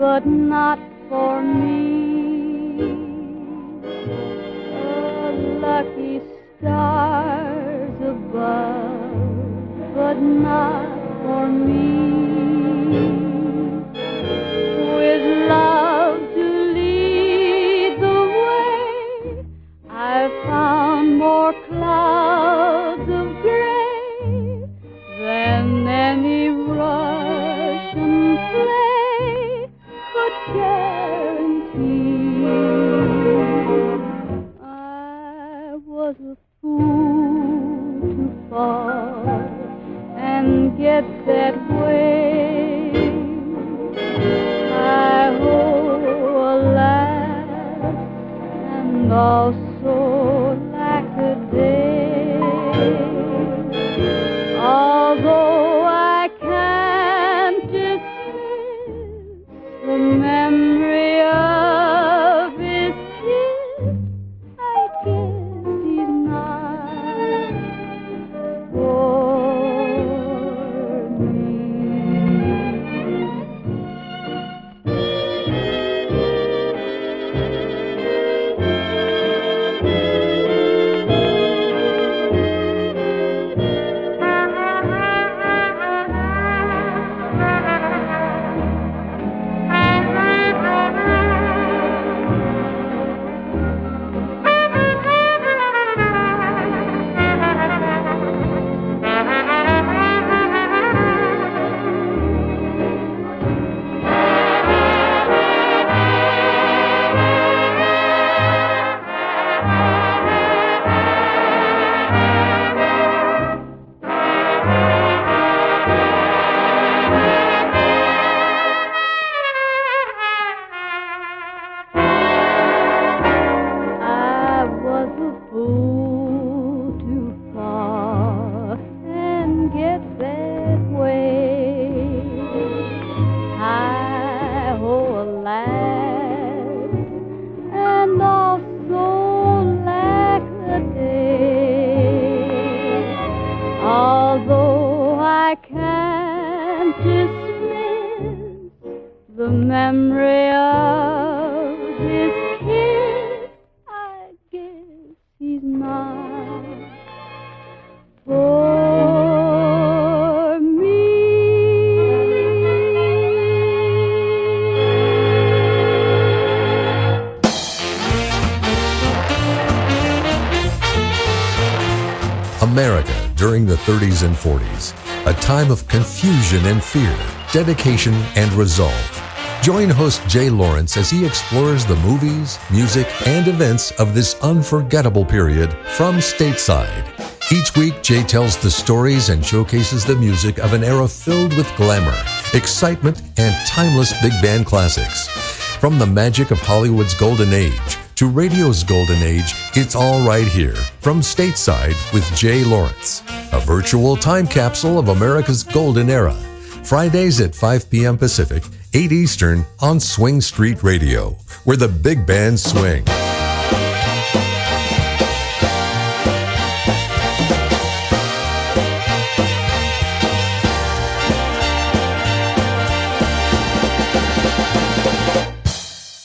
but not for me. Lucky stars above, but not for me. With love to lead the way, I've found more clouds of gray than any Russian play could guarantee. I was a fool to fall and get that way. I owe, alas, and also lack a day. Although I can't dismiss the memory of his kiss, I guess he's not for me. Although I can't dismiss the memory of his kiss, I guess he's not for me. America during the 30s and 40s, a time of confusion and fear, dedication and resolve. Join host Jay Lawrence as he explores the movies, music, and events of this unforgettable period from stateside. Each week, Jay tells the stories and showcases the music of an era filled with glamour, excitement, and timeless big band classics. From the magic of Hollywood's golden age to radio's golden age, it's all right here from stateside with Jay Lawrence, a virtual time capsule of America's golden era. Fridays at 5 p.m. Pacific, 8 Eastern on Swing Street Radio, where the big bands swing.